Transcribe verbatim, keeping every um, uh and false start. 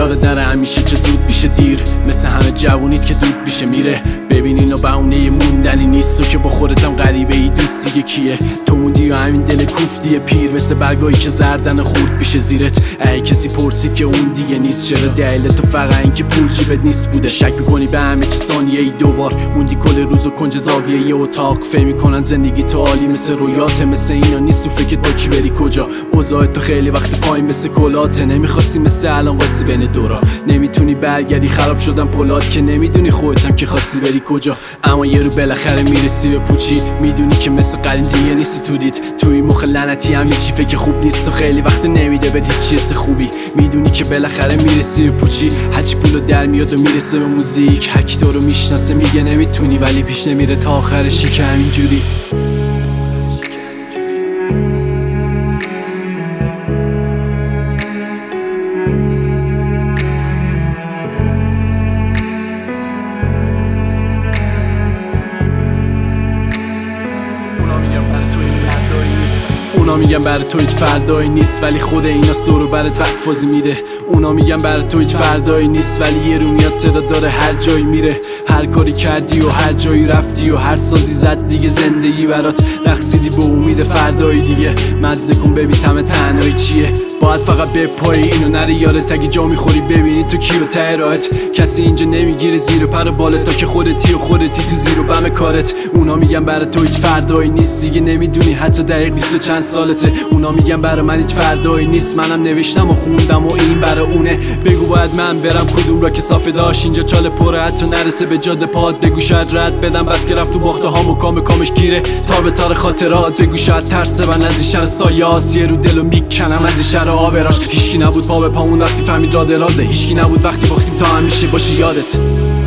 یاد نره همیشه چه زود میشه دیر، مثل همه جوونیت که دود میشه میره. ببین اینو بهونه موندنی نیست، تو که با خودتم غریبه ای، دوست دیگه کیه؟ تو موندی و همین دل کوفتی پیر، مثل برگایی که زردن خورد میشه زیرت. ای کسی پرسید که اون دیگه نیست، چرا دلیل تو فقط این که پول جیبت نیست بوده؟ شک میکنی به همه چی ثانیه ای دوبار، موندی کل روز و کنج زاویه ی اتاق. فهم میکنن زندگی تو عالی مثل رویاته، مثل اینا نیست تو فکرت با کی بری کجا. اوضاع تو خیلی وقت پایین مثل کلاته، نمیخواستی مثل الان واسه بین دورا. نمیتونی برگردی، خراب شدن پولاد که نمیدونی خودتم که خواستی بری کجا. اما یه رو بالاخره میرسی به پوچی، میدونی که مثل قدیم دیگه نیستی تو دیت. توی مخ لعنتی هم چی فکر خوب نیست و خیلی وقت نمیده بدی چیه خوبی. میدونی که بالاخره میرسی به پوچی، هرچی پولو در میاد و میرسه به موزیک. هر کی تو رو میشناسه میگه نمیتونی، ولی پیش نمیره تا آخرشی که همینجوری. اونا میگن برای تو هیچ فردایی نیست، ولی خود اینا سرو برات بدفازی میده. اونا میگن برای تو هیچ فردایی نیست، ولی یه رو میاد صدا داره هر جایی میره. هر کاری کردی و هر جایی رفتی و هر سازی زد دیگه، زندگی برات رقصیدی به امید فردایی دیگه. مزه کن ببین طعم تنهایی چیه، باید فقط به پای اینو نره یادت. اگه جا میخوری ببینی تو کیو ته راهت، کسی اینجا نمیگیره زیر پر بالت تا که خودتی و خودتی تو زیر و بم کارت. اونا میگن برای تو هیچ فردایی نیست، دیگه نمیدونی حتی دقیق بیست و چند سالته. اونا میگن برای من هیچ فردایی نیست، منم نوشتم و خوندم و این برای اونه. بگو باید من برم کدوم را که صافه داشت، اینجا چاله پره حتی نرسه به جاده پاد. بگو شاید رد بدم بس که رفت تو باخته هام و کام کامش گیره تا به تار خاطرات. بگو شاید ترسه من از این شهر سایاس، یه رو دلو میکنم از این شهر آبراش. هیچکی نبود پا به پامون وقتی فهمید را درازه، هیچکی نبود وقتی باختیم تا همیشه باشه یادت.